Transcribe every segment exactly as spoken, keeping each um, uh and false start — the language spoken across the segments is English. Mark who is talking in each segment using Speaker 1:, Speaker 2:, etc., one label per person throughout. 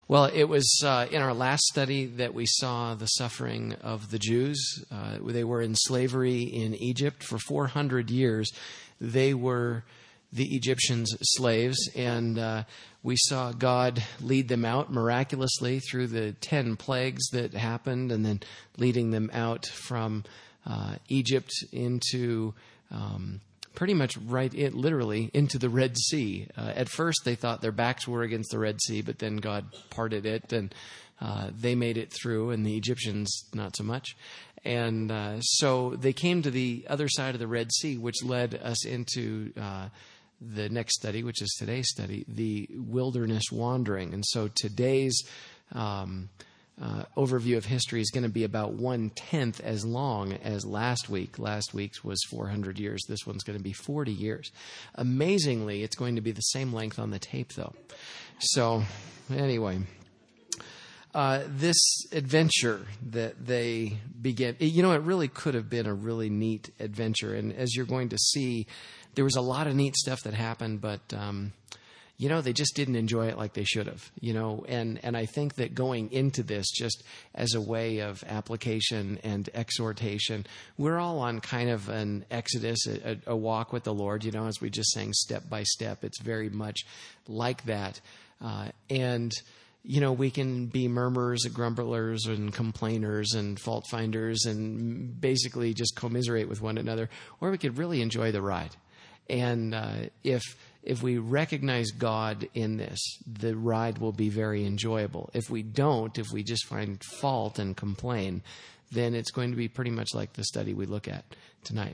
Speaker 1: Well, it was uh, in our last study that we saw the suffering of the Jews. Uh, they were in slavery in Egypt for four hundred years. They were the Egyptians' slaves, and uh, we saw God lead them out miraculously through the ten plagues that happened, and then leading them out from uh, Egypt into um, pretty much right, in, literally, into the Red Sea. Uh, at first, they thought their backs were against the Red Sea, but then God parted it, and uh, they made it through, and the Egyptians not so much. And uh, so they came to the other side of the Red Sea, which led us into uh, the next study, which is today's study, the wilderness wandering. And so today's um, uh, overview of history is going to be about one-tenth as long as last week. Last week's was four hundred years. This one's going to be forty years. Amazingly, it's going to be the same length on the tape, though. So anyway, uh, this adventure that they began, you know, it really could have been a really neat adventure. And as you're going to see, there was a lot of neat stuff that happened, but, um, you know, they just didn't enjoy it like they should have, you know, and, and I think that going into this just as a way of application and exhortation, we're all on kind of an exodus, a, a walk with the Lord, you know, as we just sang step by step. It's very much like that. Uh, and, you know, we can be murmurers and grumblers and complainers and fault finders and basically just commiserate with one another, or we could really enjoy the ride. And uh, if if we recognize God in this, the ride will be very enjoyable. If we don't, if we just find fault and complain, then it's going to be pretty much like the study we look at tonight.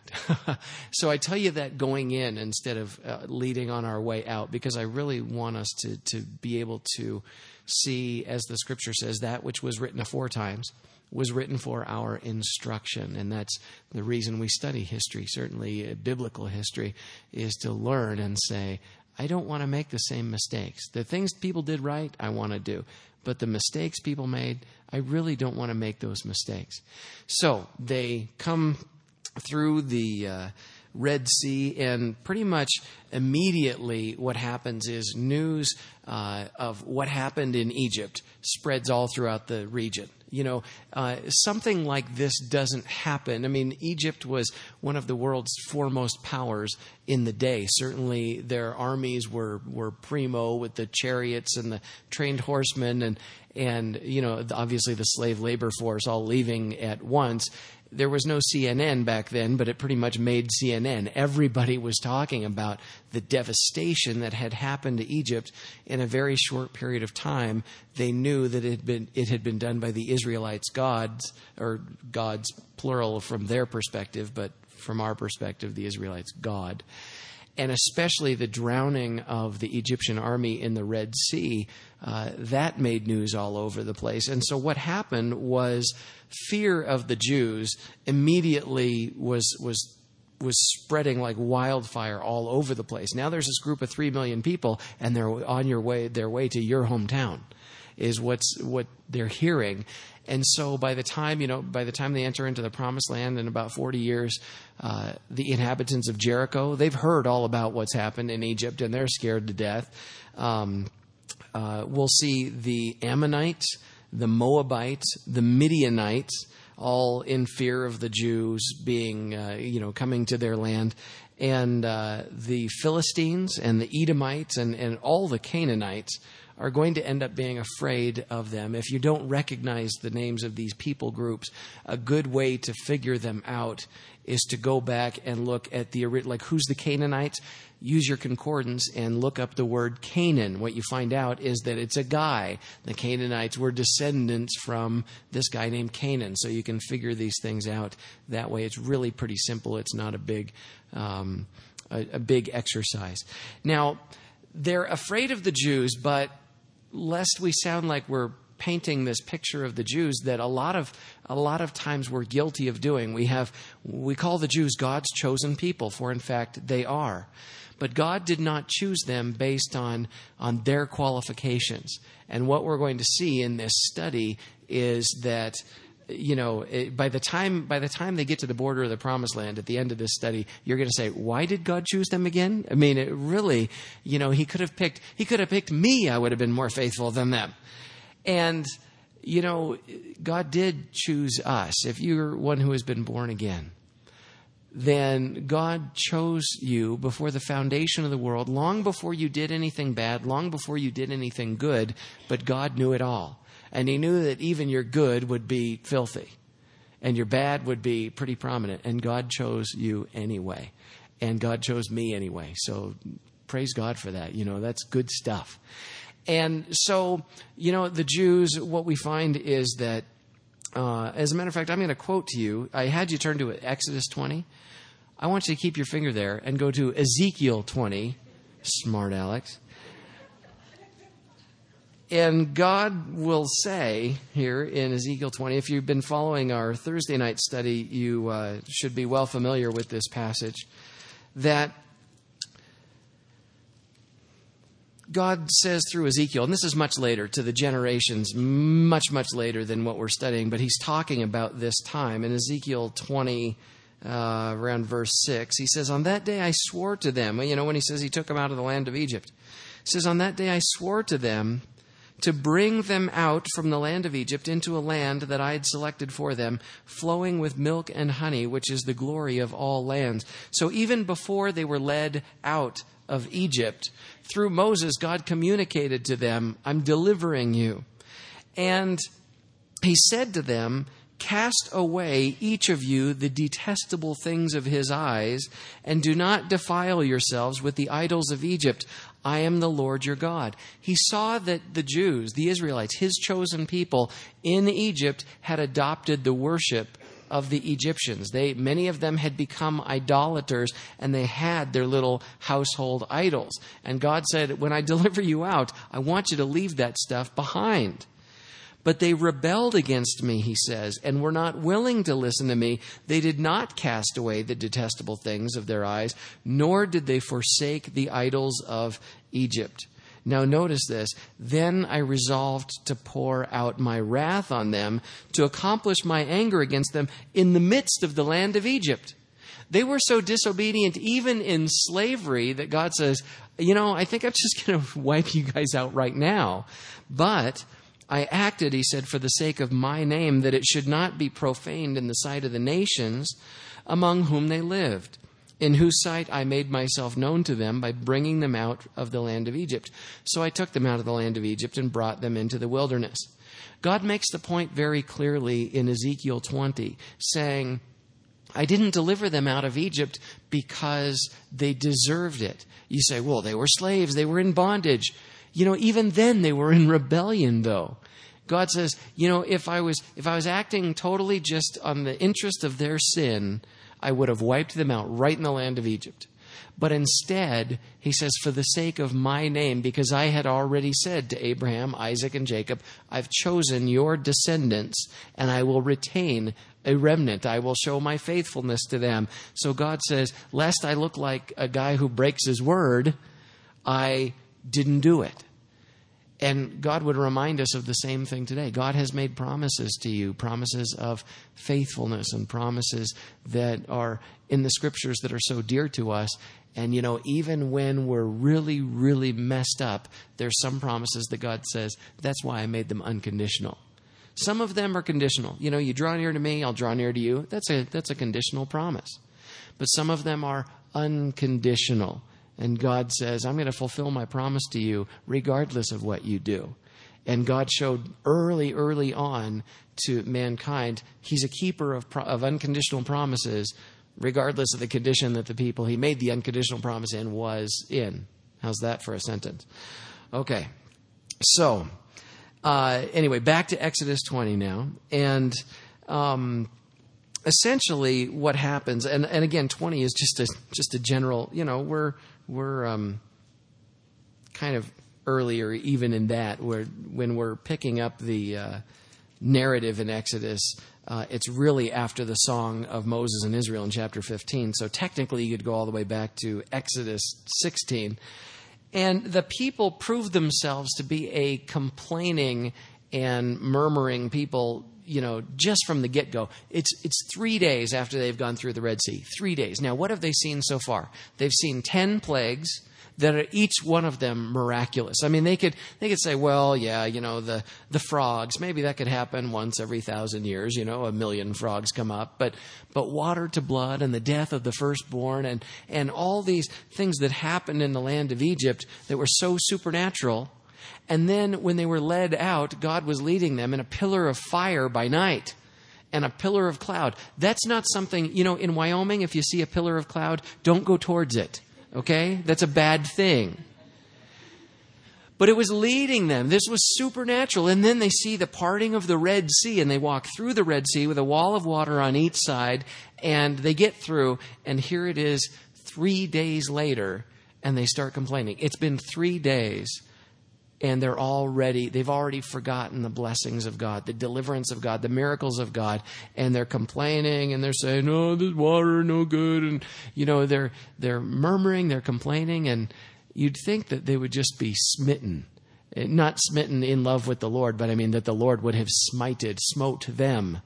Speaker 1: So I tell you that going in instead of uh, leading on our way out, because I really want us to, to be able to see, as the scripture says, that which was written aforetimes was written for our instruction. And that's the reason we study history. Certainly, uh, biblical history is to learn and say, I don't want to make the same mistakes. The things people did right, I want to do. But the mistakes people made, I really don't want to make those mistakes. So they come through the uh, Red Sea, and pretty much immediately what happens is news uh, of what happened in Egypt spreads all throughout the region. You know, uh, something like this doesn't happen. I mean, Egypt was one of the world's foremost powers in the day. Certainly their armies were, were primo with the chariots and the trained horsemen and, and, you know, obviously the slave labor force all leaving at once. There was no C N N back then, but it pretty much made C N N. Everybody was talking about the devastation that had happened to Egypt in a very short period of time. They knew that it had been, it had been done by the Israelites, gods, or gods plural from their perspective, but from our perspective, the Israelites, God. And especially the drowning of the Egyptian army in the Red Sea, uh, that made news all over the place. And so what happened was fear of the Jews immediately was was was spreading like wildfire all over the place. Now there's this group of three million people, and they're on your way their way to your hometown, is what's what they're hearing. And so by the time, you know, by the time they enter into the promised land in about forty years, uh, the inhabitants of Jericho, they've heard all about what's happened in Egypt, and they're scared to death. Um, uh, we'll see the Ammonites, the Moabites, the Midianites, all in fear of the Jews being, uh, you know, coming to their land. And uh, the Philistines and the Edomites and, and all the Canaanites are going to end up being afraid of them. If you don't recognize the names of these people groups, a good way to figure them out is to go back and look at the, like, who's the Canaanites? Use your concordance and look up the word Canaan. What you find out is that it's a guy. The Canaanites were descendants from this guy named Canaan. So you can figure these things out that way. It's really pretty simple. It's not a big, um, a, a big exercise. Now, they're afraid of the Jews, but lest we sound like we're painting this picture of the Jews that a lot of a lot of times we're guilty of doing. We have we call the Jews God's chosen people, for in fact they are. But God did not choose them based on on their qualifications. And what we're going to see in this study is that, you know, it, by the time by the time they get to the border of the Promised Land at the end of this study, you're going to say, why did God choose them again? I mean, it really, you know, he could have picked he could have picked me. I would have been more faithful than them. And, you know, God did choose us. If you're one who has been born again, then God chose you before the foundation of the world, long before you did anything bad, long before you did anything good, but God knew it all. And he knew that even your good would be filthy and your bad would be pretty prominent. And God chose you anyway. And God chose me anyway. So praise God for that. You know, that's good stuff. And so, you know, the Jews, what we find is that, uh, as a matter of fact, I'm going to quote to you. I had you turn to Exodus twenty. I want you to keep your finger there and go to Ezekiel twenty. Smart Alex. And God will say here in Ezekiel twenty, if you've been following our Thursday night study, you uh, should be well familiar with this passage, that God says through Ezekiel, and this is much later, to the generations, much, much later than what we're studying, but he's talking about this time. In Ezekiel twenty, uh, around verse six, he says, on that day I swore to them, you know, when he says he took them out of the land of Egypt, he says, on that day I swore to them to bring them out from the land of Egypt into a land that I had selected for them, flowing with milk and honey, which is the glory of all lands. So even before they were led out of Egypt, through Moses, God communicated to them, I'm delivering you. And he said to them, cast away each of you the detestable things of his eyes, and do not defile yourselves with the idols of Egypt. I am the Lord your God. He saw that the Jews, the Israelites, his chosen people in Egypt, had adopted the worship of the Egyptians. They, many of them had become idolaters, and they had their little household idols. And God said, when I deliver you out, I want you to leave that stuff behind. But they rebelled against me, he says, and were not willing to listen to me. They did not cast away the detestable things of their eyes, nor did they forsake the idols of Egypt. Now notice this. Then I resolved to pour out my wrath on them to accomplish my anger against them in the midst of the land of Egypt. They were so disobedient even in slavery that God says, you know, I think I'm just going to wipe you guys out right now. But I acted, he said, for the sake of my name, that it should not be profaned in the sight of the nations among whom they lived, in whose sight I made myself known to them by bringing them out of the land of Egypt. So I took them out of the land of Egypt and brought them into the wilderness. God makes the point very clearly in Ezekiel twenty, saying, I didn't deliver them out of Egypt because they deserved it. You say, well, they were slaves, they were in bondage. You know, even then they were in rebellion, though. God says, you know, if I was if I was acting totally just on the interest of their sin, I would have wiped them out right in the land of Egypt. But instead, he says, for the sake of my name, because I had already said to Abraham, Isaac, and Jacob, I've chosen your descendants, and I will retain a remnant. I will show my faithfulness to them. So God says, lest I look like a guy who breaks his word, I didn't do it. And God would remind us of the same thing today. God has made promises to you, promises of faithfulness and promises that are in the scriptures that are so dear to us. And, you know, even when we're really, really messed up, there's some promises that God says, that's why I made them unconditional. Some of them are conditional. You know, you draw near to me, I'll draw near to you. That's a, that's a conditional promise. But some of them are unconditional. And God says, I'm going to fulfill my promise to you regardless of what you do. And God showed early, early on to mankind, he's a keeper of, of unconditional promises regardless of the condition that the people he made the unconditional promise in was in. How's that for a sentence? Okay. So, uh, anyway, back to Exodus twenty now. And um, essentially what happens, and, and again, twenty is just a just a general, you know, we're we're um, kind of earlier even in that, where when we're picking up the uh, narrative in Exodus, uh, it's really after the song of Moses and Israel in chapter fifteen. So technically you could go all the way back to Exodus sixteen. And the people proved themselves to be a complaining and murmuring people, you know, just from the get-go. It's it's three days after they've gone through the Red Sea. Three days. Now, what have they seen so far? They've seen ten plagues. that are each one of them miraculous. I mean, they could they could say, well, yeah, you know, the the frogs, maybe that could happen once every thousand years, you know, a million frogs come up, but but water to blood and the death of the firstborn and and all these things that happened in the land of Egypt that were so supernatural. And then when they were led out, God was leading them in a pillar of fire by night and a pillar of cloud. That's not something, you know, in Wyoming, if you see a pillar of cloud, don't go towards it, okay? That's a bad thing. But it was leading them. This was supernatural. And then they see the parting of the Red Sea, and they walk through the Red Sea with a wall of water on each side, and they get through, and here it is three days later, and they start complaining. It's been three days. And they're already, they've already forgotten the blessings of God, the deliverance of God, the miracles of God. And they're complaining and they're saying, oh, this water, no good. And, you know, they're, they're murmuring, they're complaining. And you'd think that they would just be smitten. Not smitten in love with the Lord, but I mean that the Lord would have smited, smote them.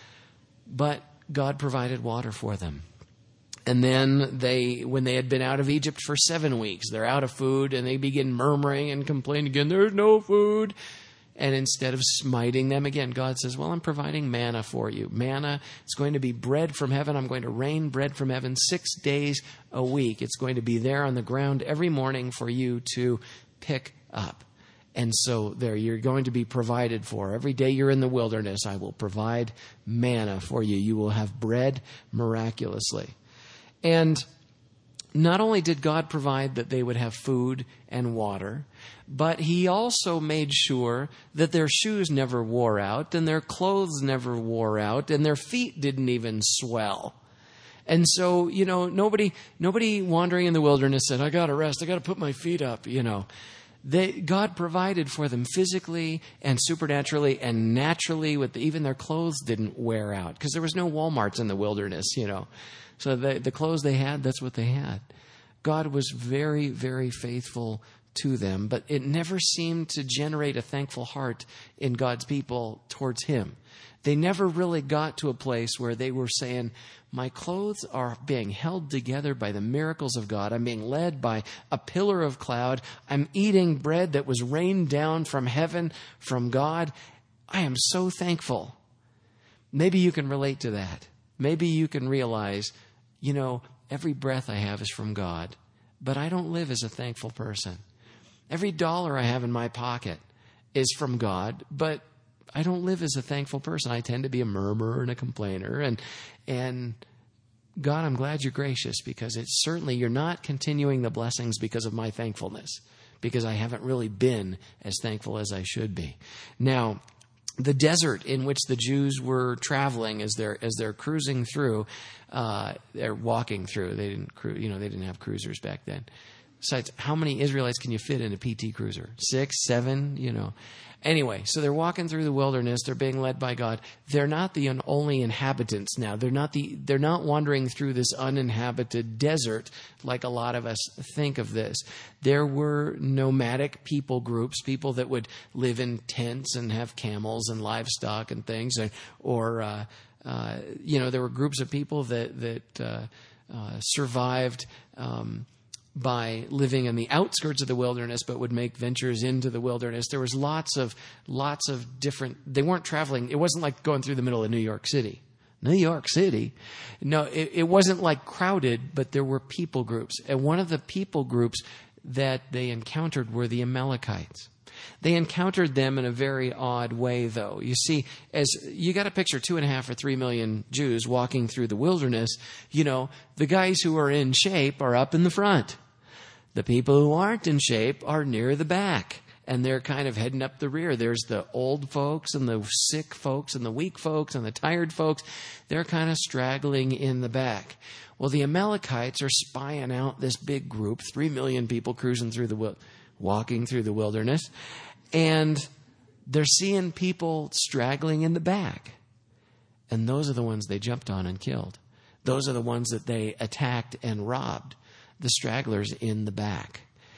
Speaker 1: But God provided water for them. And then they, when they had been out of Egypt for seven weeks, they're out of food and they begin murmuring and complaining again, there's no food. And instead of smiting them again, God says, well, I'm providing manna for you. Manna, it's going to be bread from heaven. I'm going to rain bread from heaven six days a week. It's going to be there on the ground every morning for you to pick up. And so there, you're going to be provided for. Every day you're in the wilderness, I will provide manna for you. You will have bread miraculously. And not only did God provide that they would have food and water, but he also made sure that their shoes never wore out and their clothes never wore out and their feet didn't even swell. And so, you know, nobody nobody wandering in the wilderness said, I got to rest, I got to put my feet up, you know. They, God provided for them physically and supernaturally and naturally. With the, even their clothes didn't wear out because there was no Walmarts in the wilderness, you know. So the, the clothes they had, that's what they had. God was very, very faithful to them, but it never seemed to generate a thankful heart in God's people towards him. They never really got to a place where they were saying, my clothes are being held together by the miracles of God. I'm being led by a pillar of cloud. I'm eating bread that was rained down from heaven, from God. I am so thankful. Maybe you can relate to that. Maybe you can realize, you know, every breath I have is from God, but I don't live as a thankful person. Every dollar I have in my pocket is from God, but I don't live as a thankful person. I tend to be a murmurer and a complainer. And, and God, I'm glad you're gracious because it's certainly, you're not continuing the blessings because of my thankfulness, because I haven't really been as thankful as I should be. Now, the desert in which the Jews were traveling as they're as they're cruising through, uh, they're walking through. They didn't, cru- you know, they didn't have cruisers back then. Besides, how many Israelites can you fit in a P T cruiser? Six, seven, you know. Anyway, so they're walking through the wilderness. They're being led by God. They're not the only inhabitants now. They're not the. They're not wandering through this uninhabited desert like a lot of us think of this. There were nomadic people groups, people that would live in tents and have camels and livestock and things, and, or uh, uh, you know, there were groups of people that that uh, uh, survived. Um, by living in the outskirts of the wilderness, but would make ventures into the wilderness. There was lots of, lots of different, they weren't traveling. It wasn't like going through the middle of New York City. New York City. No, it, it wasn't like crowded, but there were people groups. And one of the people groups that they encountered were the Amalekites. They encountered them in a very odd way, though. You see, as you got to picture two and a half or three million Jews walking through the wilderness, you know, the guys who are in shape are up in the front. The people who aren't in shape are near the back, and they're kind of heading up the rear. There's the old folks and the sick folks and the weak folks and the tired folks. They're kind of straggling in the back. Well, the Amalekites are spying out this big group, three million people cruising through the, walking through the wilderness, and they're seeing people straggling in the back. And those are the ones they jumped on and killed. Those are the ones that they attacked and robbed. The stragglers in the back.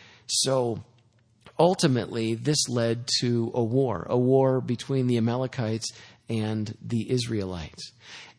Speaker 1: So ultimately, this led to a war, a war between the Amalekites and the Israelites.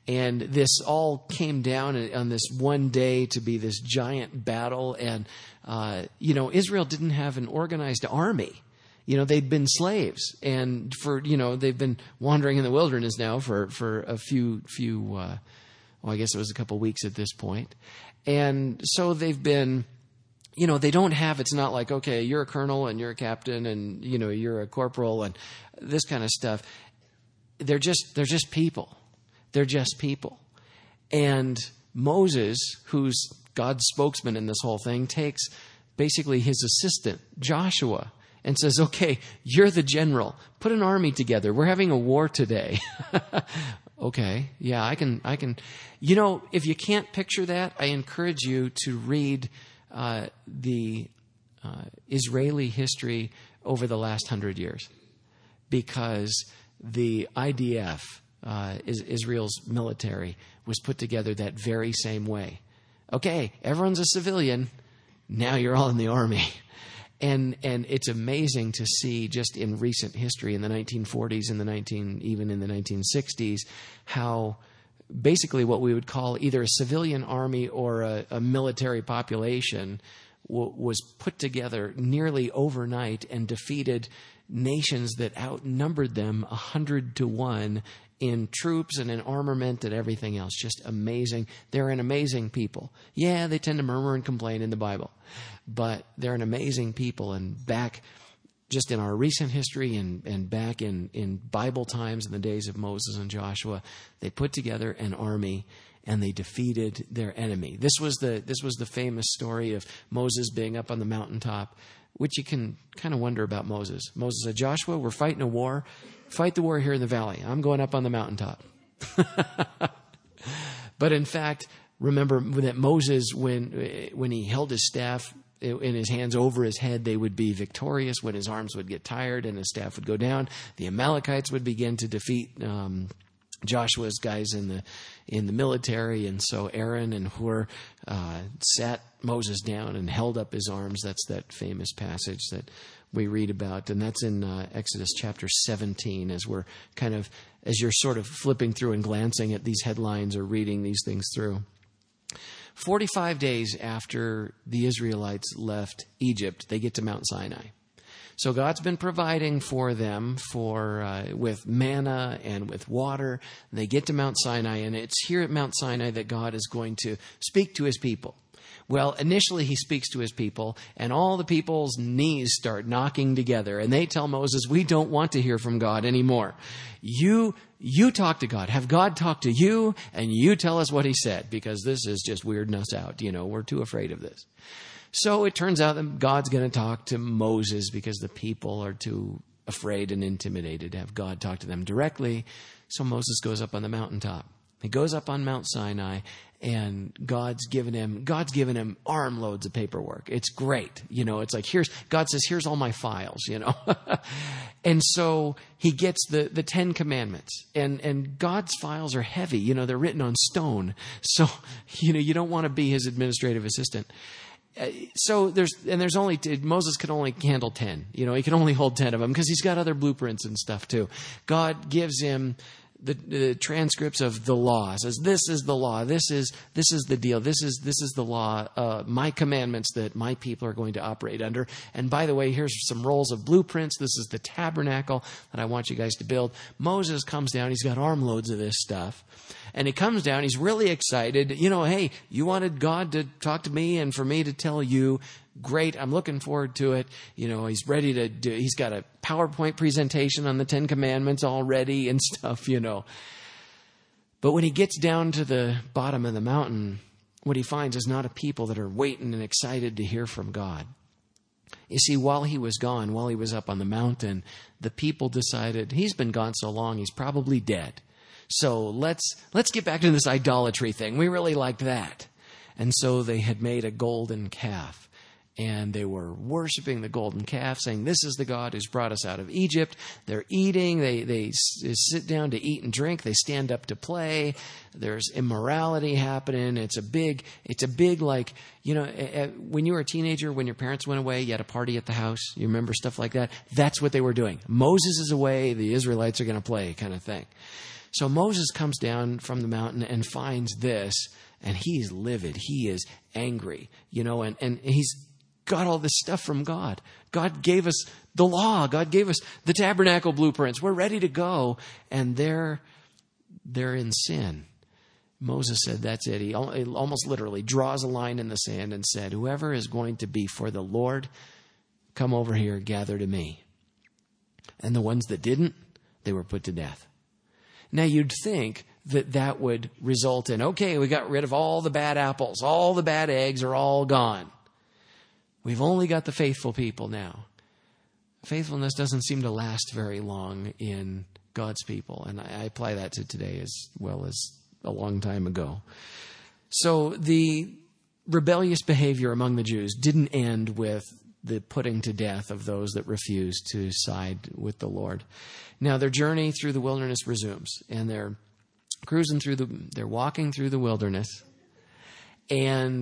Speaker 1: And this all came down on this one day to be this giant battle. And, uh, you know, Israel didn't have an organized army. You know, they'd been slaves, and for, you know, they've been wandering in the wilderness now for, for a few, few, uh, well, I guess it was a couple weeks at this point. And so they've been, you know, they don't have, it's not like, okay, you're a colonel and you're a captain and, you know, you're a corporal and this kind of stuff. They're just, they're just people. They're just people. And Moses, who's God's spokesman in this whole thing, takes basically his assistant, Joshua, and says, okay, you're the general. Put an army together. We're having a war today. Okay, yeah, I can, I can. You know, if you can't picture that, I encourage you to read uh, the uh, Israeli history over the last hundred years, because the I D F, uh, is Israel's military, was put together that very same way. Okay, everyone's a civilian. Now you're all in the army. And and it's amazing to see just in recent history, in the nineteen forties, in the nineteen even in the nineteen sixties, how basically what we would call either a civilian army or a, a military population w- was put together nearly overnight and defeated nations that outnumbered them a hundred to one in troops and in armament and everything else. Just amazing. They're an amazing people. Yeah, they tend to murmur and complain in the Bible, but they're an amazing people. And back just in our recent history and, and back in, in Bible times, in the days of Moses and Joshua, they put together an army and they defeated their enemy. This was the, this was the famous story of Moses being up on the mountaintop, which you can kind of wonder about Moses. Moses said, Joshua, we're fighting a war. Fight the war here in the valley. I'm going up on the mountaintop. But in fact, remember that Moses, when when he held his staff in his hands over his head, they would be victorious. When his arms would get tired and his staff would go down, the Amalekites would begin to defeat um, Joshua's guys in the in the military. And so Aaron and Hur uh, sat Moses down and held up his arms. That's that famous passage that we read about, and that's in uh, Exodus chapter seventeen, as we're kind of, as you're sort of flipping through and glancing at these headlines or reading these things through. forty-five days after the Israelites left Egypt, they get to Mount Sinai. So God's been providing for them for uh, with manna and with water. They get to Mount Sinai, and it's here at Mount Sinai that God is going to speak to his people. Well, initially he speaks to his people, and all the people's knees start knocking together, and they tell Moses, we don't want to hear from God anymore. You, you talk to God. Have God talk to you, and you tell us what he said, because this is just weirding us out. You know, we're too afraid of this. So it turns out that God's going to talk to Moses because the people are too afraid and intimidated to have God talk to them directly. So Moses goes up on the mountaintop. He goes up on Mount Sinai, and God's given him, God's given him armloads of paperwork. It's great. You know, it's like, here's, God says, here's all my files, you know. And so he gets the, the Ten Commandments, and, and God's files are heavy. You know, they're written on stone. So, you know, you don't want to be his administrative assistant. So there's, and there's only, Moses could only handle ten. You know, he can only hold ten of them because he's got other blueprints and stuff too. God gives him The, the transcripts of the law. It says, this is the law. This is this is the deal. This is this is the law. Uh, my commandments that my people are going to operate under. And by the way, here's some rolls of blueprints. This is the tabernacle that I want you guys to build. Moses comes down. He's got armloads of this stuff. And he comes down. He's really excited. You know, hey, you wanted God to talk to me and for me to tell you. Great. I'm looking forward to it. You know, he's ready to do, he's got a PowerPoint presentation on the Ten Commandments already and stuff, you know. But when he gets down to the bottom of the mountain, what he finds is not a people that are waiting and excited to hear from God. You see, while he was gone, while he was up on the mountain, the people decided he's been gone so long, he's probably dead. So let's, let's get back to this idolatry thing. We really liked that. And so they had made a golden calf. And they were worshiping the golden calf, saying, this is the God who's brought us out of Egypt. They're eating. They, they sit down to eat and drink. They stand up to play. There's immorality happening. It's a big, it's a big, like, you know, when you were a teenager, when your parents went away, you had a party at the house. You remember stuff like that? That's what they were doing. Moses is away. The Israelites are going to play kind of thing. So Moses comes down from the mountain and finds this, and he's livid. He is angry, you know, and, and he's got all this stuff from God. God gave us the law. God gave us the tabernacle blueprints. We're ready to go. And they're, they're in sin. Moses said, that's it. He almost literally draws a line in the sand and said, whoever is going to be for the Lord, come over here, gather to me. And the ones that didn't, they were put to death. Now you'd think that that would result in, okay, we got rid of all the bad apples. All the bad eggs are all gone. We've only got the faithful people now. Faithfulness doesn't seem to last very long in God's people. And I apply that to today as well as a long time ago. So the rebellious behavior among the Jews didn't end with the putting to death of those that refused to side with the Lord. Now their journey through the wilderness resumes, and they're cruising through the, they're walking through the wilderness, and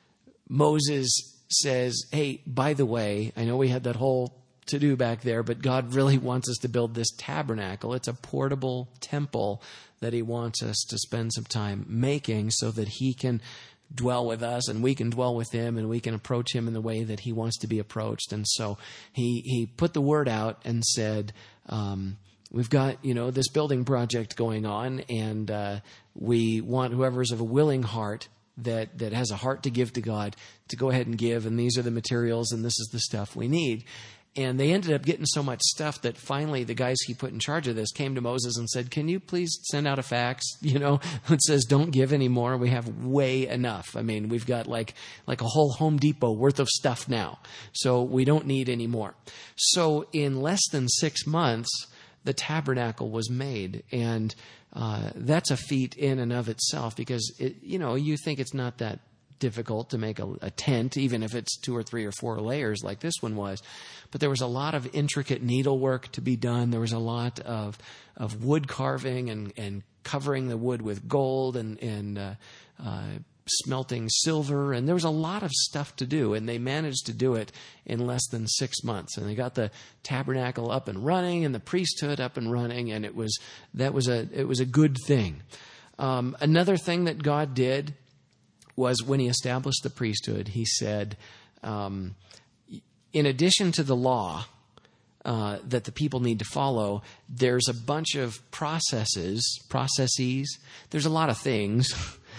Speaker 1: Moses says, hey, by the way, I know we had that whole to-do back there, but God really wants us to build this tabernacle. It's a portable temple that he wants us to spend some time making so that he can dwell with us and we can dwell with him and we can approach him in the way that he wants to be approached. And so he, he put the word out and said, um, we've got, you know, this building project going on, and uh, we want whoever's of a willing heart that, that has a heart to give to God to go ahead and give. And these are the materials and this is the stuff we need. And they ended up getting so much stuff that finally the guys he put in charge of this came to Moses and said, can you please send out a fax, you know, that says don't give anymore. We have way enough. I mean, we've got like like a whole Home Depot worth of stuff now. So we don't need any more. So in less than six months, the tabernacle was made. And uh, that's a feat in and of itself, because, it, you know, you think it's not that difficult to make a, a tent, even if it's two or three or four layers like this one was. But there was a lot of intricate needlework to be done. There was a lot of of wood carving and, and covering the wood with gold and, and uh, uh, smelting silver. And there was a lot of stuff to do. And they managed to do it in less than six months. And they got the tabernacle up and running and the priesthood up and running. And it was that was a it was a good thing. Um, another thing that God did was when he established the priesthood, he said, um, in addition to the law uh, that the people need to follow, there's a bunch of processes, processes, there's a lot of things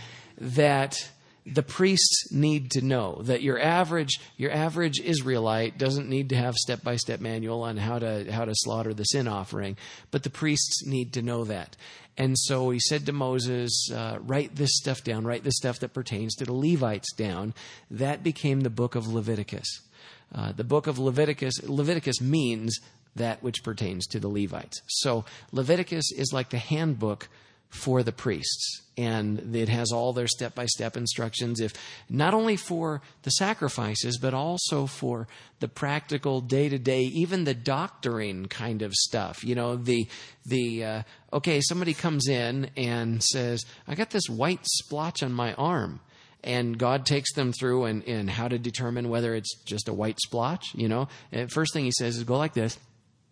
Speaker 1: that the priests need to know, that your average your average Israelite doesn't need to have step-by-step manual on how to how to slaughter the sin offering, but the priests need to know that. And so he said to Moses, uh, write this stuff down, write this stuff that pertains to the Levites down. That became the book of Leviticus. Uh, the book of Leviticus, Leviticus means that which pertains to the Levites. So Leviticus is like the handbook for the priests, and it has all their step-by-step instructions, if not only for the sacrifices, but also for the practical day-to-day, even the doctoring kind of stuff. You know, the the uh, okay, somebody comes in and says, I got this white splotch on my arm. And God takes them through and, and how to determine whether it's just a white splotch, you know. And first thing he says is go like this.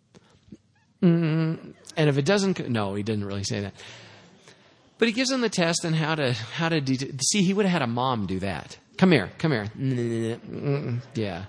Speaker 1: Mm-hmm. And if it doesn't, no, he didn't really say that. But he gives them the test on how to, how to, de- see, he would have had a mom do that. Come here, come here. Mm-mm. Yeah.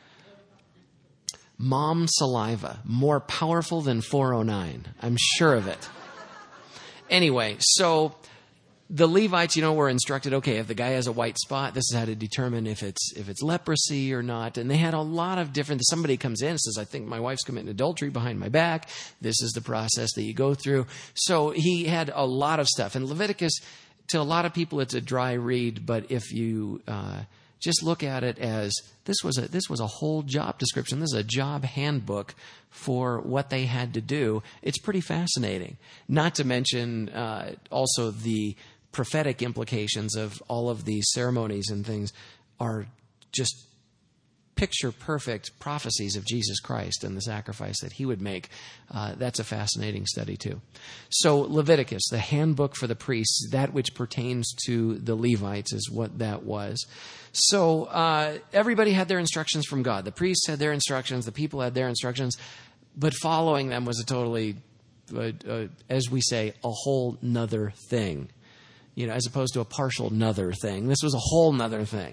Speaker 1: Mom saliva, more powerful than four oh nine. I'm sure of it. Anyway, so the Levites, you know, were instructed, okay, if the guy has a white spot, this is how to determine if it's if it's leprosy or not. And they had a lot of different, somebody comes in and says, I think my wife's committing adultery behind my back. This is the process that you go through. So he had a lot of stuff. And Leviticus, to a lot of people, it's a dry read. But if you uh, just look at it as this was a this was a whole job description, this is a job handbook for what they had to do, it's pretty fascinating. Not to mention uh, also the prophetic implications of all of these ceremonies and things are just picture perfect prophecies of Jesus Christ and the sacrifice that he would make. Uh, that's a fascinating study too. So Leviticus, the handbook for the priests, that which pertains to the Levites is what that was. So uh, everybody had their instructions from God. The priests had their instructions. The people had their instructions. But following them was a totally uh, uh, as we say, a whole nother thing, you know, as opposed to a partial nother thing. This was a whole nother thing.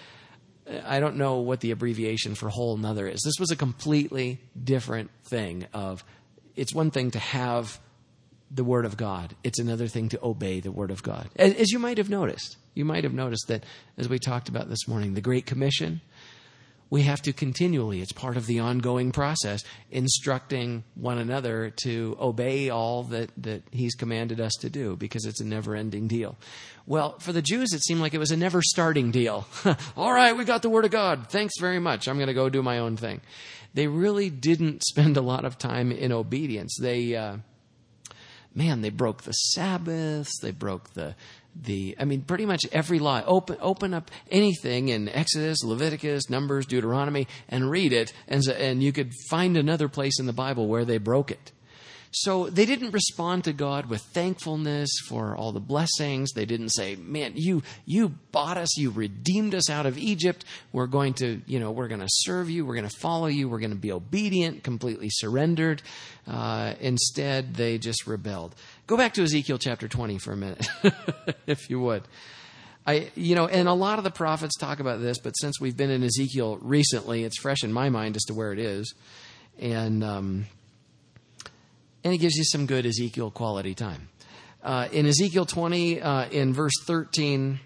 Speaker 1: I don't know what the abbreviation for whole nother is. This was a completely different thing of, it's one thing to have the Word of God. It's another thing to obey the Word of God. As, as you might have noticed, you might have noticed that as we talked about this morning, the Great Commission, we have to continually, it's part of the ongoing process, instructing one another to obey all that, that He's commanded us to do, because it's a never-ending deal. Well, for the Jews, it seemed like it was a never-starting deal. All right, we got the Word of God. Thanks very much. I'm going to go do my own thing. They really didn't spend a lot of time in obedience. They, uh, man, they broke the Sabbaths. They broke the... The, I mean, pretty much every law. Open, open up anything in Exodus, Leviticus, Numbers, Deuteronomy, and read it, and and you could find another place in the Bible where they broke it. So they didn't respond to God with thankfulness for all the blessings. They didn't say, "Man, you you bought us, you redeemed us out of Egypt. We're going to, you know, we're going to serve you. We're going to follow you. We're going to be obedient, completely surrendered." Uh, instead, they just rebelled. Go back to Ezekiel chapter twenty for a minute, if you would. I, you know, and a lot of the prophets talk about this, but since we've been in Ezekiel recently, it's fresh in my mind as to where it is. And, um, and it gives you some good Ezekiel quality time. Uh, in Ezekiel twenty, uh, in verse thirteen,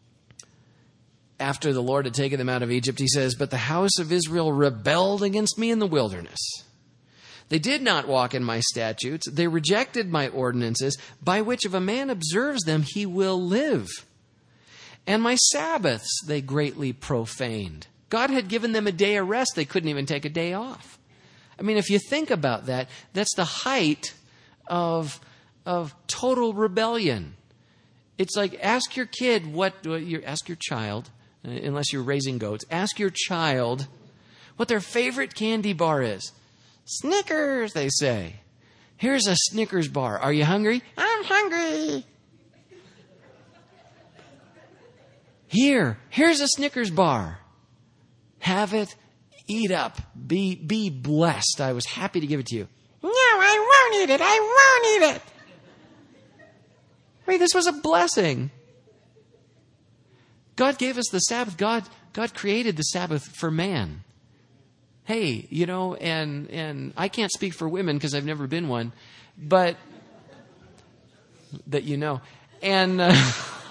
Speaker 1: after the Lord had taken them out of Egypt, he says, "But the house of Israel rebelled against me in the wilderness. They did not walk in my statutes. They rejected my ordinances, by which if a man observes them, he will live. And my Sabbaths they greatly profaned." God had given them a day of rest. They couldn't even take a day off. I mean, if you think about that, that's the height of, of total rebellion. It's like, ask your kid what, you ask your child, unless you're raising goats, ask your child what their favorite candy bar is. "Snickers," they say. "Here's a Snickers bar. Are you hungry?" "I'm hungry." Here, here's a Snickers bar. Have it, eat up, be be blessed. I was happy to give it to you. "No, I won't eat it. I won't eat it." Wait, this was a blessing. God gave us the Sabbath. God, God created the Sabbath for man. Hey, you know, and and I can't speak for women because I've never been one, but that you know. And uh,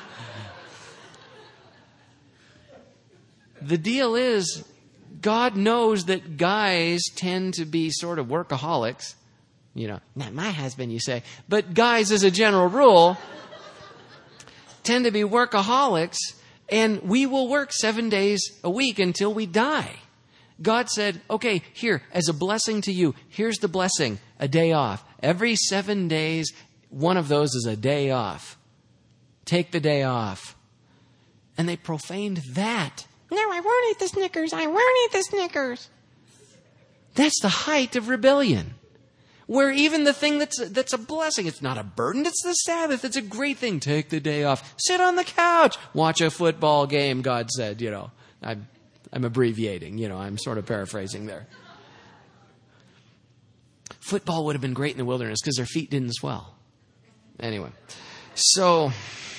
Speaker 1: the deal is, God knows that guys tend to be sort of workaholics. You know, not my husband, you say. But guys, as a general rule, tend to be workaholics, and we will work seven days a week until we die. God said, okay, here, as a blessing to you, here's the blessing, a day off. Every seven days, one of those is a day off. Take the day off. And they profaned that. "No, I won't eat the Snickers. I won't eat the Snickers." That's the height of rebellion. Where even the thing that's, that's a blessing, it's not a burden, it's the Sabbath. It's a great thing. Take the day off. Sit on the couch. Watch a football game, God said, you know. I'm, I'm abbreviating, you know, I'm sort of paraphrasing there. Football would have been great in the wilderness because their feet didn't swell. Anyway, so,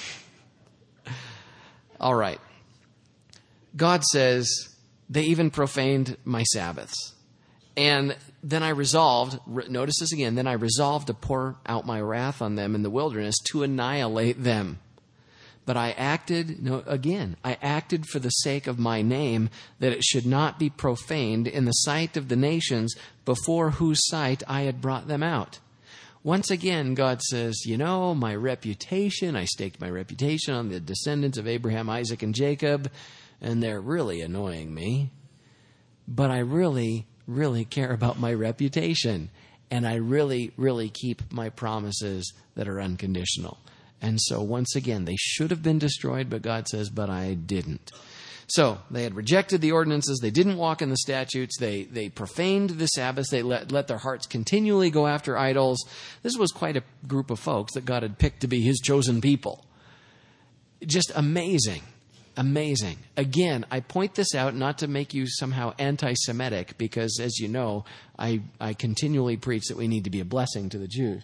Speaker 1: all right. God says, they even profaned my Sabbaths. And then I resolved, notice this again, then I resolved to pour out my wrath on them in the wilderness to annihilate them. But I acted, no, again, I acted for the sake of my name, that it should not be profaned in the sight of the nations before whose sight I had brought them out. Once again, God says, you know, my reputation, I staked my reputation on the descendants of Abraham, Isaac, and Jacob, and they're really annoying me. But I really, really care about my reputation, and I really, really keep my promises that are unconditional. And so once again, they should have been destroyed, but God says, but I didn't. So they had rejected the ordinances. They didn't walk in the statutes. They they profaned the Sabbath. They let, let their hearts continually go after idols. This was quite a group of folks that God had picked to be his chosen people. Just amazing. Amazing. Again, I point this out not to make you somehow anti-Semitic, because as you know, I, I continually preach that we need to be a blessing to the Jews.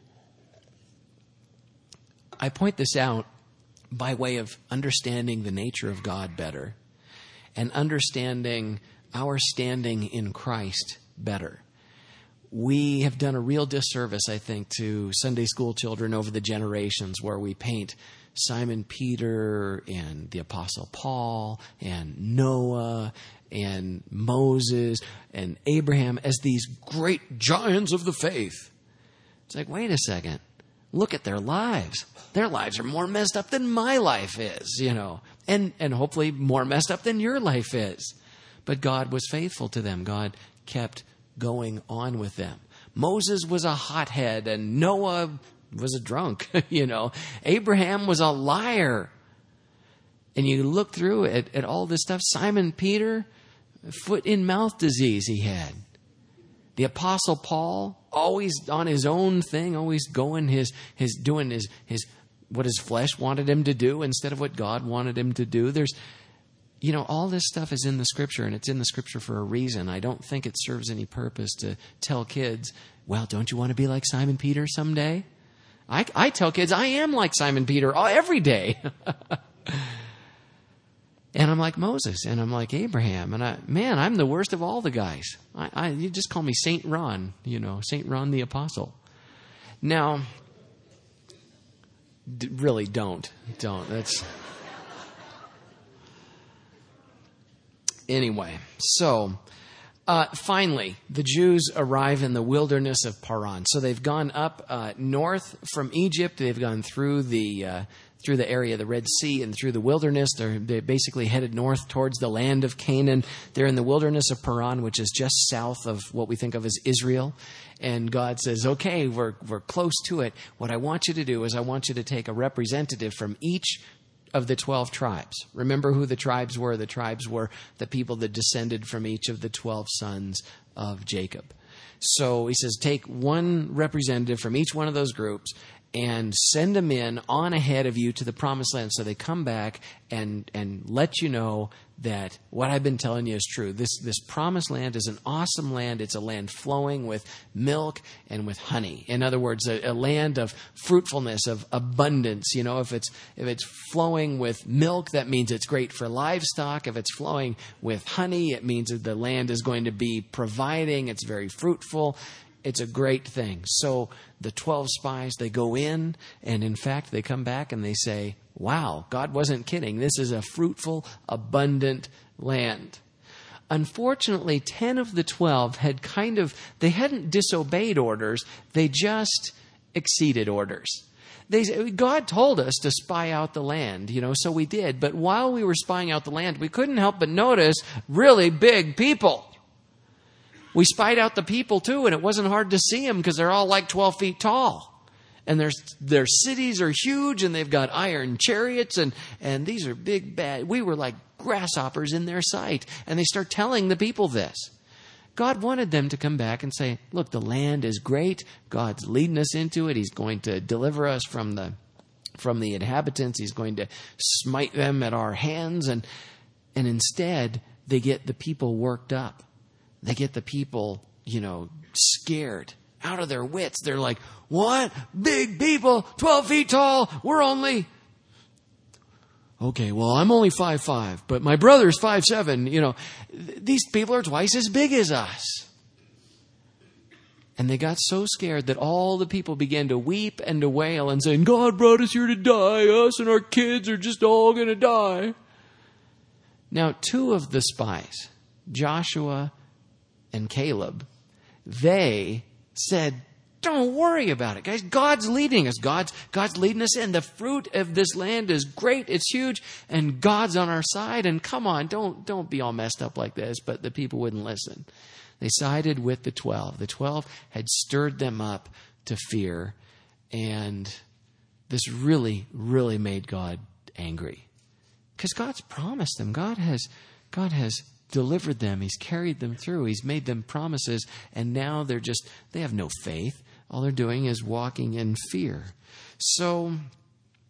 Speaker 1: I point this out by way of understanding the nature of God better and understanding our standing in Christ better. We have done a real disservice, I think, to Sunday school children over the generations, where we paint Simon Peter and the Apostle Paul and Noah and Moses and Abraham as these great giants of the faith. It's like, wait a second. Look at their lives. Their lives are more messed up than my life is, you know, and, and hopefully more messed up than your life is. But God was faithful to them. God kept going on with them. Moses was a hothead and Noah was a drunk, you know. Abraham was a liar. And you look through at, at all this stuff. Simon Peter, foot in mouth disease he had. The Apostle Paul, always on his own thing, always going his, his doing his, his, what his flesh wanted him to do instead of what God wanted him to do. There's, you know, all this stuff is in the Scripture, and it's in the Scripture for a reason. I don't think it serves any purpose to tell kids, well, don't you want to be like Simon Peter someday? I, I tell kids I am like Simon Peter every day. And I'm like Moses, and I'm like Abraham, and I, man, I'm the worst of all the guys. I, I, you just call me Saint Ron, you know, Saint Ron the Apostle. Now, d- really don't, don't. That's anyway. So, uh, finally, the Jews arrive in the wilderness of Paran. So they've gone up uh, north from Egypt. They've gone through the uh, through the area of the Red Sea and through the wilderness. They're, they're basically headed north towards the land of Canaan. They're in the wilderness of Paran, which is just south of what we think of as Israel. And God says, okay, we're we're close to it. What I want you to do is I want you to take a representative from each of the twelve tribes. Remember who the tribes were? The tribes were the people that descended from each of the twelve sons of Jacob. So he says, take one representative from each one of those groups and send them in on ahead of you to the promised land. So they come back and, and let you know that what I've been telling you is true. This, this promised land is an awesome land. It's a land flowing with milk and with honey. In other words, a, a land of fruitfulness, of abundance. You know, if it's, if it's flowing with milk, that means it's great for livestock. If it's flowing with honey, it means that the land is going to be providing. It's very fruitful. It's a great thing. So the twelve spies, they go in, and in fact, they come back and they say, wow, God wasn't kidding. This is a fruitful, abundant land. Unfortunately, ten of the twelve had kind of, they hadn't disobeyed orders. They just exceeded orders. They, God told us to spy out the land, you know, so we did. But while we were spying out the land, we couldn't help but notice really big people. We spied out the people too, and it wasn't hard to see them because they're all like twelve feet tall. And their, their cities are huge, and they've got iron chariots, and, and these are big, bad. We were like grasshoppers in their sight. And they start telling the people this. God wanted them to come back and say, look, the land is great. God's leading us into it. He's going to deliver us from the, from the inhabitants. He's going to smite them at our hands. And, and instead, they get the people worked up. They get the people, you know, scared, out of their wits. They're like, what? Big people, twelve feet tall. We're only... Okay, well, I'm only five five, but my brother's five seven. You know, th- these people are twice as big as us. And they got so scared that all the people began to weep and to wail and saying, God brought us here to die. Us and our kids are just all going to die. Now, two of the spies, Joshua and Caleb, they said, don't worry about it, guys. God's leading us. God's, God's leading us in. The fruit of this land is great. It's huge. And God's on our side. And come on, don't, don't be all messed up like this. But the people wouldn't listen. They sided with the twelve. The twelve had stirred them up to fear. And this really, really made God angry. Because God's promised them. God has, God has delivered them. He's carried them through. He's made them promises. And now they're just, they have no faith. All they're doing is walking in fear. So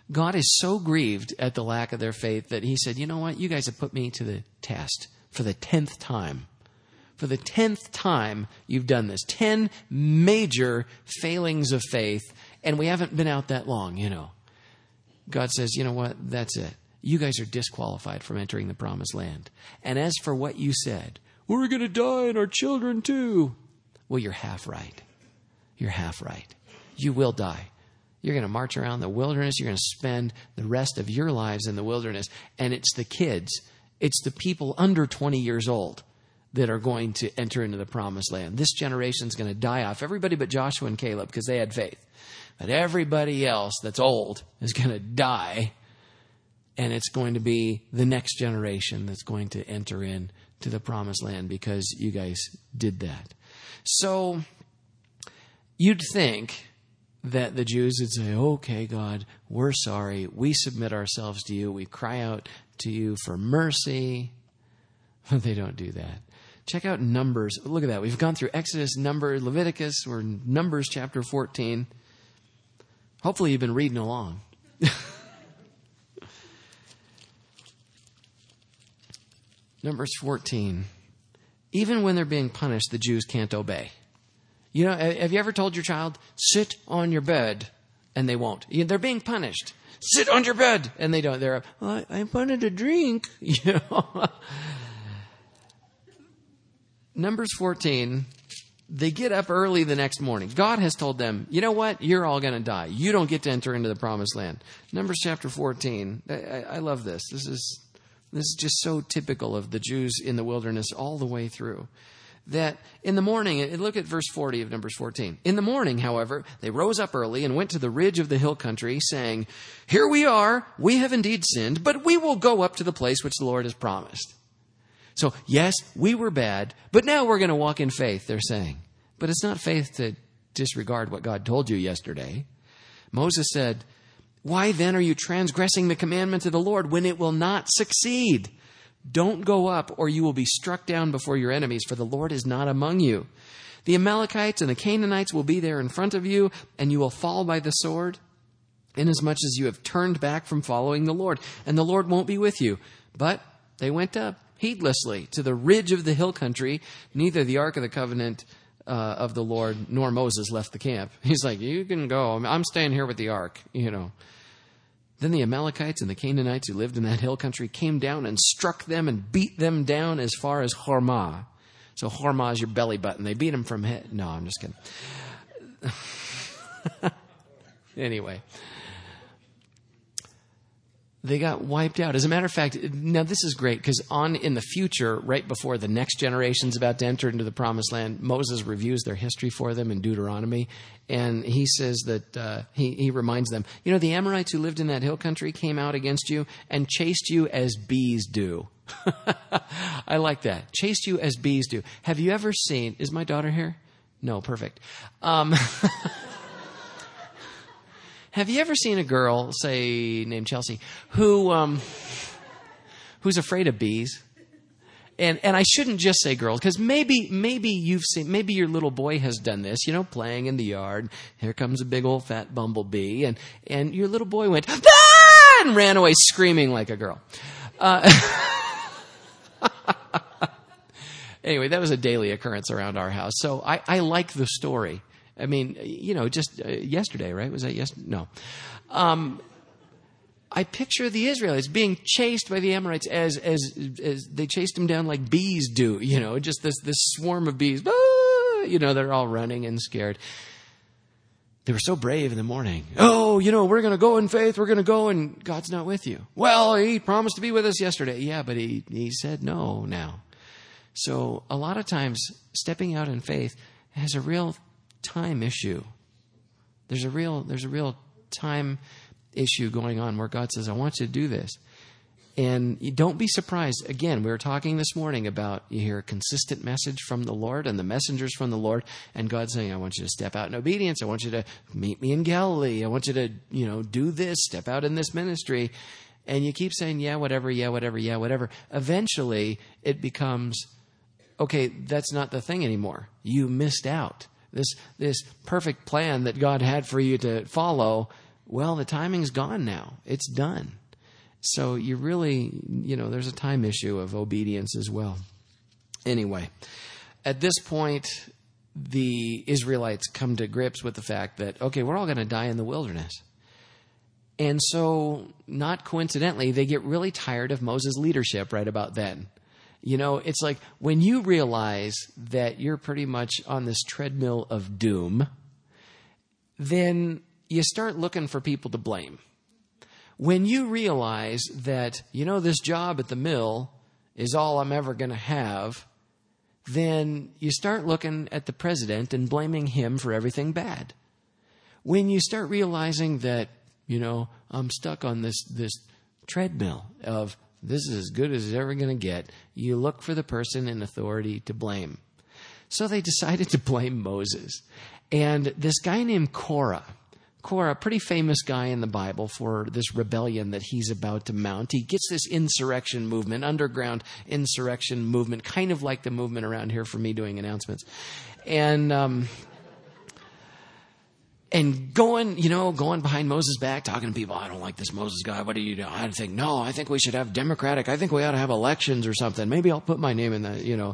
Speaker 1: God is so grieved at the lack of their faith that he said, you know what? You guys have put me to the test for the tenth time. For the tenth time you've done this. Ten major failings of faith, and we haven't been out that long, you know. God says, you know what? That's it. You guys are disqualified from entering the promised land. And as for what you said, we're going to die and our children too. Well, you're half right. You're half right. You will die. You're going to march around the wilderness. You're going to spend the rest of your lives in the wilderness. And it's the kids, it's the people under twenty years old that are going to enter into the promised land. This generation is going to die off. Everybody but Joshua and Caleb, because they had faith. But everybody else that's old is going to die. And it's going to be the next generation that's going to enter in to the promised land because you guys did that. So you'd think that the Jews would say, okay, God, we're sorry. We submit ourselves to you. We cry out to you for mercy. But they don't do that. Check out Numbers. Look at that. We've gone through Exodus, Numbers, Leviticus. We're in Numbers chapter fourteen. Hopefully you've been reading along. Numbers fourteen. Even when they're being punished, the Jews can't obey. You know, have you ever told your child, sit on your bed, and they won't? They're being punished. Sit on your bed, and they don't. They're, well, I wanted a drink. You know. Numbers fourteen, they get up early the next morning. God has told them, you know what? You're all going to die. You don't get to enter into the promised land. Numbers chapter fourteen. I, I love this. This is this is just so typical of the Jews in the wilderness all the way through. That in the morning, look at verse forty of Numbers fourteen. In the morning, however, they rose up early and went to the ridge of the hill country, saying, here we are, we have indeed sinned, but we will go up to the place which the Lord has promised. So, yes, we were bad, but now we're going to walk in faith, they're saying. But it's not faith to disregard what God told you yesterday. Moses said, why then are you transgressing the commandment of the Lord when it will not succeed? Don't go up, or you will be struck down before your enemies, for the Lord is not among you. The Amalekites and the Canaanites will be there in front of you, and you will fall by the sword, inasmuch as you have turned back from following the Lord, and the Lord won't be with you. But they went up heedlessly to the ridge of the hill country. Neither the Ark of the Covenant uh, of the Lord nor Moses left the camp. He's like, you can go. I'm staying here with the Ark, you know. Then the Amalekites and the Canaanites who lived in that hill country came down and struck them and beat them down as far as Hormah. So Hormah is your belly button. They beat them from head. No, I'm just kidding. Anyway. They got wiped out. As a matter of fact, now this is great because on in the future, right before the next generation's about to enter into the promised land, Moses reviews their history for them in Deuteronomy. And he says that, uh, he, he reminds them, you know, the Amorites who lived in that hill country came out against you and chased you as bees do. I like that. Chased you as bees do. Have you ever seen, is my daughter here? No, perfect. Um, Have you ever seen a girl, say, named Chelsea, who um, who's afraid of bees? And and I shouldn't just say girls, because maybe maybe you've seen, maybe your little boy has done this, you know, playing in the yard. Here comes a big old fat bumblebee, and and your little boy went ah! and ran away screaming like a girl. Uh, anyway, that was a daily occurrence around our house. So I, I like the story. I mean, you know, just uh, yesterday, right? Was that yesterday? No. Um, I picture the Israelites being chased by the Amorites as, as as they chased them down like bees do, you know, just this, this swarm of bees. Ah! You know, they're all running and scared. They were so brave in the morning. Oh, you know, we're going to go in faith. We're going to go, and God's not with you. Well, he promised to be with us yesterday. Yeah, but he, he said no now. So a lot of times stepping out in faith has a real time issue. There's a real there's a real time issue going on where God says, I want you to do this. And you don't be surprised. Again, we were talking this morning about, you hear a consistent message from the Lord and the messengers from the Lord, and God saying, I want you to step out in obedience. I want you to meet me in Galilee. I want you to, you know, do this, step out in this ministry. And you keep saying, yeah, whatever, yeah, whatever, yeah, whatever. Eventually, it becomes, okay, that's not the thing anymore. You missed out. This this perfect plan that God had for you to follow Well, the timing's gone now. It's done. So you really, you know, there's a time issue of obedience as well. Anyway, at this point, the Israelites come to grips with the fact that, okay, we're all going to die in the wilderness. And so, not coincidentally, they get really tired of Moses' leadership right about then. You know, it's like when you realize that you're pretty much on this treadmill of doom, then you start looking for people to blame. When you realize that, you know, this job at the mill is all I'm ever going to have, then you start looking at the president and blaming him for everything bad. When you start realizing that, you know, I'm stuck on this this treadmill of this is as good as it's ever going to get, you look for the person in authority to blame. So they decided to blame Moses. And this guy named Korah, Korah, a pretty famous guy in the Bible for this rebellion that he's about to mount. He gets this insurrection movement, underground insurrection movement, kind of like the movement around here for me doing announcements. And um, and going, you know, going behind Moses' back, talking to people, I don't like this Moses guy. What do you do? I think, no, I think we should have democratic. I think we ought to have elections or something. Maybe I'll put my name in that, you know.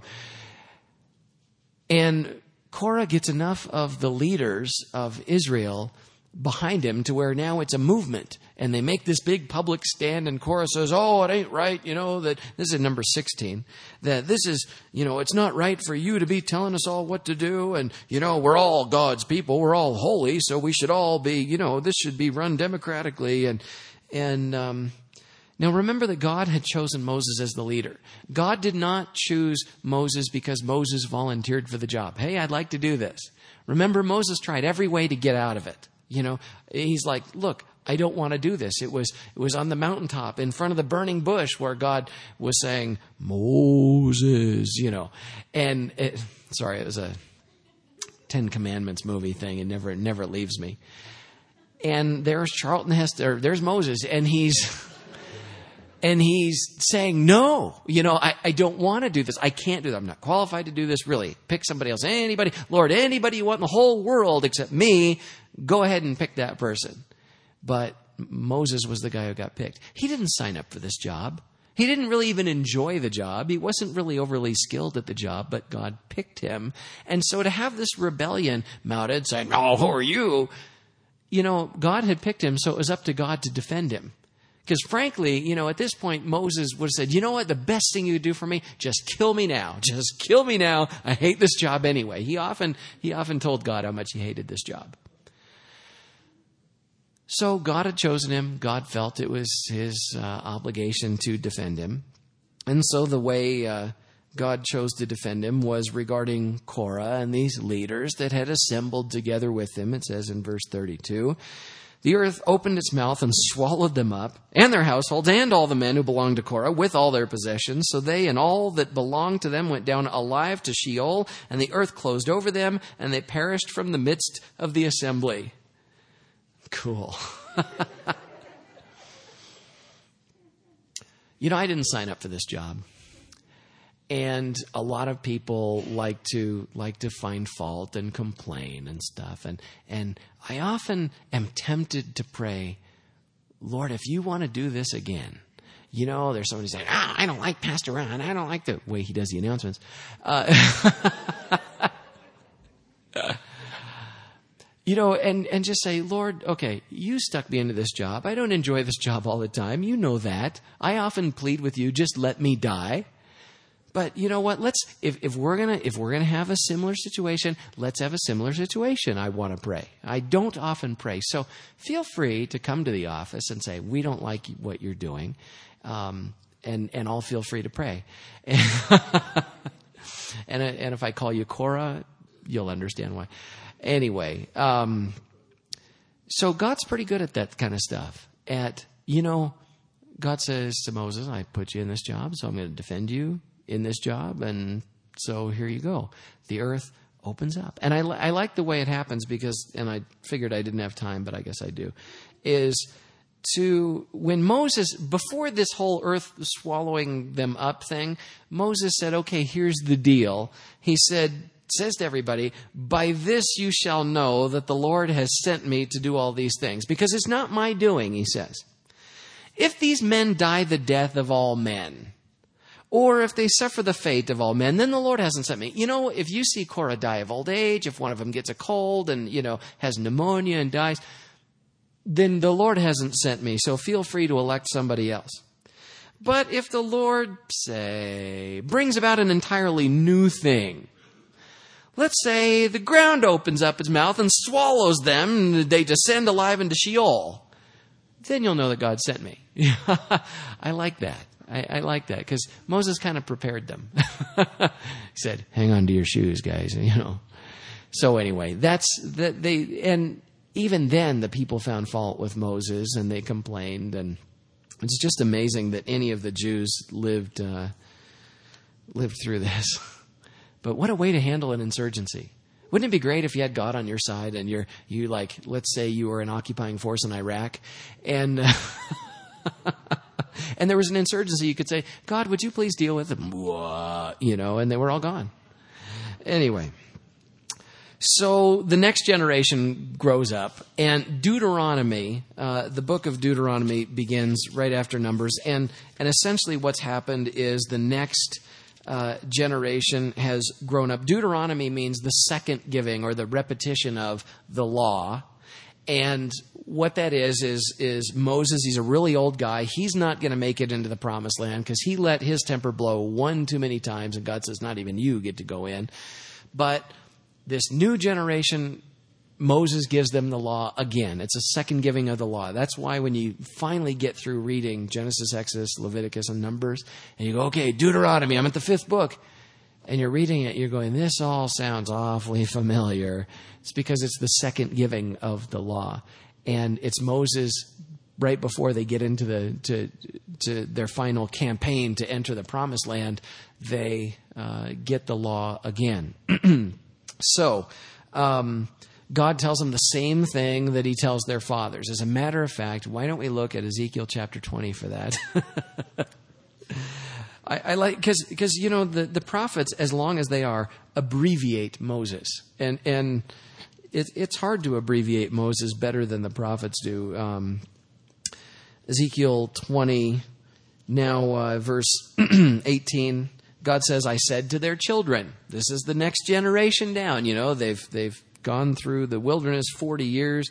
Speaker 1: And Korah gets enough of the leaders of Israel behind him to where now it's a movement, and they make this big public stand, and Korah says, oh, it ain't right, you know, that this is number sixteen, that this is, you know, it's not right for you to be telling us all what to do, and, you know, we're all God's people, we're all holy, so we should all be, you know, this should be run democratically, and, and, um, now remember that God had chosen Moses as the leader. God did not choose Moses because Moses volunteered for the job. Hey, I'd like to do this. Remember, Moses tried every way to get out of it. You know, he's like, look, I don't want to do this. It was it was on the mountaintop in front of the burning bush where God was saying, Moses, you know. And, it, sorry, it was a Ten Commandments movie thing. It never, it never leaves me. And there's Charlton Heston, there's Moses, and he's... And he's saying, no, you know, I, I don't want to do this. I can't do that. I'm not qualified to do this. Really, pick somebody else. Anybody, Lord, anybody you want in the whole world except me, go ahead and pick that person. But Moses was the guy who got picked. He didn't sign up for this job. He didn't really even enjoy the job. He wasn't really overly skilled at the job, but God picked him. And so to have this rebellion mounted, saying, oh, who are you? You know, God had picked him, so it was up to God to defend him. Because frankly, you know, at this point, Moses would have said, you know what, the best thing you could do for me, just kill me now. Just kill me now. I hate this job anyway. He often, he often told God how much he hated this job. So God had chosen him. God felt it was his uh, obligation to defend him. And so the way uh, God chose to defend him was regarding Korah and these leaders that had assembled together with him. It says in verse thirty-two, the earth opened its mouth and swallowed them up, and their households, and all the men who belonged to Korah, with all their possessions. So they and all that belonged to them went down alive to Sheol, and the earth closed over them, and they perished from the midst of the assembly. Cool. You know, I didn't sign up for this job. And a lot of people like to like to find fault and complain and stuff. And and I often am tempted to pray, Lord, if you want to do this again, you know, there's somebody saying, ah, I don't like Pastor Ron. I don't like the way he does the announcements. Uh, you know, and, and just say, Lord, okay, you stuck me into this job. I don't enjoy this job all the time. You know that. I often plead with you, just let me die. But you know what? Let's if, if we're gonna if we're gonna have a similar situation, let's have a similar situation. I want to pray. I don't often pray, so feel free to come to the office and say we don't like what you're doing, um, and and I'll feel free to pray. and and if I call you Korah, you'll understand why. Anyway, um, so God's pretty good at that kind of stuff. At you know, God says to Moses, "I put you in this job, so I'm going to defend you in this job, and so here you go." The earth opens up. And I, I like the way it happens because, and I figured I didn't have time, but I guess I do, is to, when Moses, before this whole earth swallowing them up thing, Moses said, okay, here's the deal. He said, says to everybody, by this you shall know that the Lord has sent me to do all these things. Because it's not my doing, he says. If these men die the death of all men, or if they suffer the fate of all men, then the Lord hasn't sent me. You know, if you see Korah die of old age, if one of them gets a cold and, you know, has pneumonia and dies, then the Lord hasn't sent me. So feel free to elect somebody else. But if the Lord, say, brings about an entirely new thing, let's say the ground opens up its mouth and swallows them, and they descend alive into Sheol, then you'll know that God sent me. I like that. I, I like that because Moses kind of prepared them. He said, hang on to your shoes, guys, you know. So anyway, that's that they, and even then the people found fault with Moses and they complained, and it's just amazing that any of the Jews lived, uh, lived through this. But what a way to handle an insurgency. Wouldn't it be great if you had God on your side and you're, you like, let's say you were an occupying force in Iraq and, uh, and there was an insurgency, you could say, God, would you please deal with them? You know, and they were all gone. Anyway, so the next generation grows up, and Deuteronomy, uh, the book of Deuteronomy begins right after Numbers, and, and essentially what's happened is the next uh, generation has grown up. Deuteronomy means the second giving or the repetition of the law. And what that is, is, is Moses, he's a really old guy. He's not going to make it into the promised land because he let his temper blow one too many times, and God says, not even you get to go in. But this new generation, Moses gives them the law again. It's a second giving of the law. That's why when you finally get through reading Genesis, Exodus, Leviticus, and Numbers, and you go, okay, Deuteronomy, I'm at the fifth book, and you're reading it, you're going, this all sounds awfully familiar. It's because it's the second giving of the law. And it's Moses right before they get into the to to their final campaign to enter the promised land, they uh, get the law again. So um, God tells them the same thing that he tells their fathers. As a matter of fact, why don't we look at Ezekiel chapter twenty for that? I, I like because because you know the, the prophets, as long as they are, abbreviate Moses, and and it, it's hard to abbreviate Moses better than the prophets do. Um, Ezekiel twenty, now uh, verse eighteen. God says, "I said to their children," this is the next generation down. You know they've they've gone through the wilderness forty years.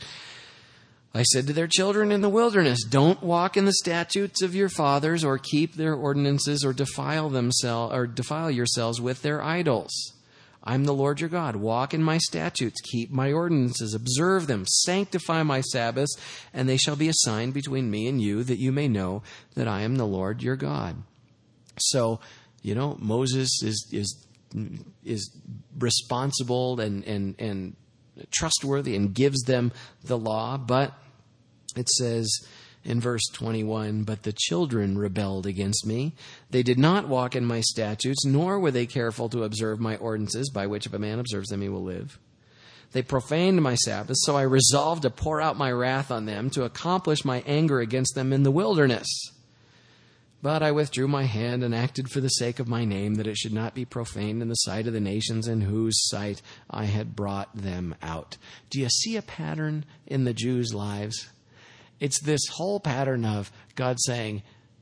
Speaker 1: I said to their children in the wilderness, don't walk in the statutes of your fathers or keep their ordinances or defile themselves or defile yourselves with their idols. I'm the Lord your God. Walk in my statutes, keep my ordinances, observe them, sanctify my Sabbaths, and they shall be a sign between me and you that you may know that I am the Lord your God. So, you know, Moses is is is responsible and and and trustworthy and gives them the law, but it says in verse twenty-one, but the children rebelled against me. They did not walk in my statutes, nor were they careful to observe my ordinances, by which if a man observes them, he will live. They profaned my Sabbath, so I resolved to pour out my wrath on them, to accomplish my anger against them in the wilderness. But I withdrew my hand and acted for the sake of my name, that it should not be profaned in the sight of the nations in whose sight I had brought them out. Do you see a pattern in the Jews' lives? It's this whole pattern of God saying,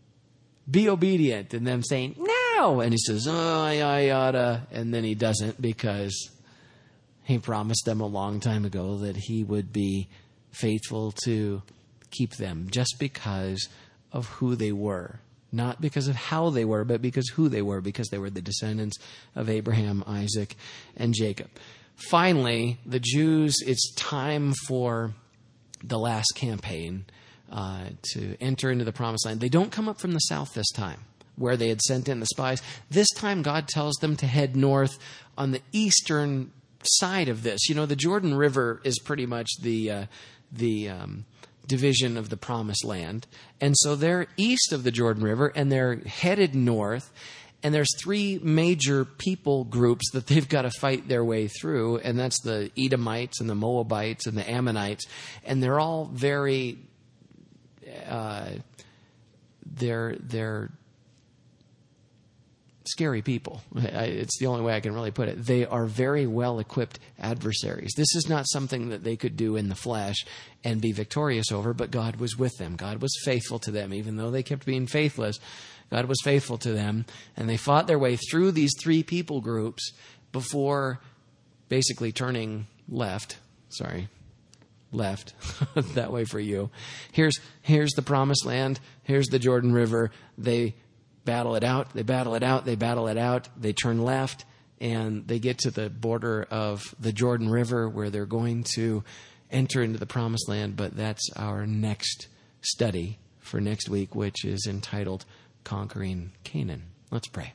Speaker 1: be obedient, and them saying, no. And he says, oh, I, I oughta. And then he doesn't, because he promised them a long time ago that he would be faithful to keep them just because of who they were. Not because of how they were, but because who they were, because they were the descendants of Abraham, Isaac, and Jacob. Finally, the Jews, it's time for the last campaign uh, to enter into the promised land. They don't come up from the south this time, where they had sent in the spies. This time, God tells them to head north on the eastern side of this. You know, the Jordan River is pretty much the uh, the um, division of the promised land. And so they're east of the Jordan River, and they're headed north. And there's three major people groups that they've got to fight their way through, and that's the Edomites and the Moabites and the Ammonites. And they're all very, uh, they're they're scary people. It's the only way I can really put it. They are very well-equipped adversaries. This is not something that they could do in the flesh and be victorious over, but God was with them. God was faithful to them. Even though they kept being faithless, God was faithful to them. And they fought their way through these three people groups before basically turning left. Sorry, left. That way for you. Here's, here's the promised land. Here's the Jordan River. They battle it out, they battle it out, they battle it out, they turn left, and they get to the border of the Jordan River where they're going to enter into the promised land. But that's our next study for next week, which is entitled Conquering Canaan. Let's pray.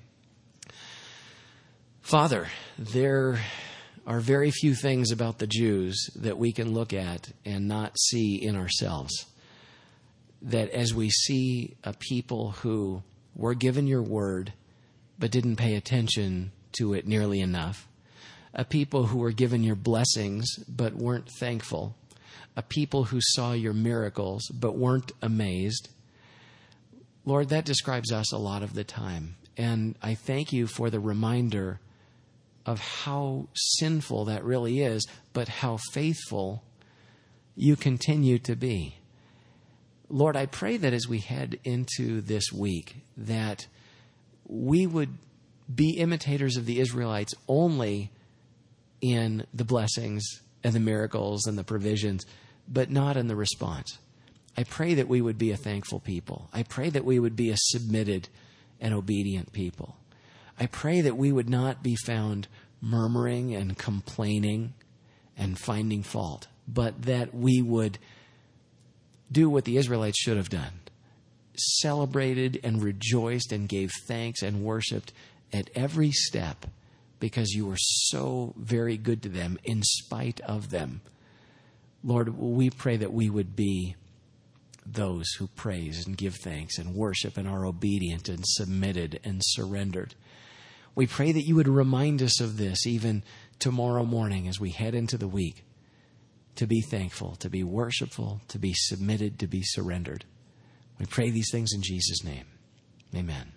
Speaker 1: Father, there are very few things about the Jews that we can look at and not see in ourselves. That as we see a people who were given your word, but didn't pay attention to it nearly enough. A people who were given your blessings, but weren't thankful. A people who saw your miracles, but weren't amazed. Lord, that describes us a lot of the time. And I thank you for the reminder of how sinful that really is, but how faithful you continue to be. Lord, I pray that as we head into this week, that we would be imitators of the Israelites only in the blessings and the miracles and the provisions, but not in the response. I pray that we would be a thankful people. I pray that we would be a submitted and obedient people. I pray that we would not be found murmuring and complaining and finding fault, but that we would do what the Israelites should have done. Celebrated and rejoiced and gave thanks and worshiped at every step because you were so very good to them in spite of them. Lord, we pray that we would be those who praise and give thanks and worship and are obedient and submitted and surrendered. We pray that you would remind us of this even tomorrow morning as we head into the week. To be thankful, to be worshipful, to be submitted, to be surrendered. We pray these things in Jesus' name. Amen.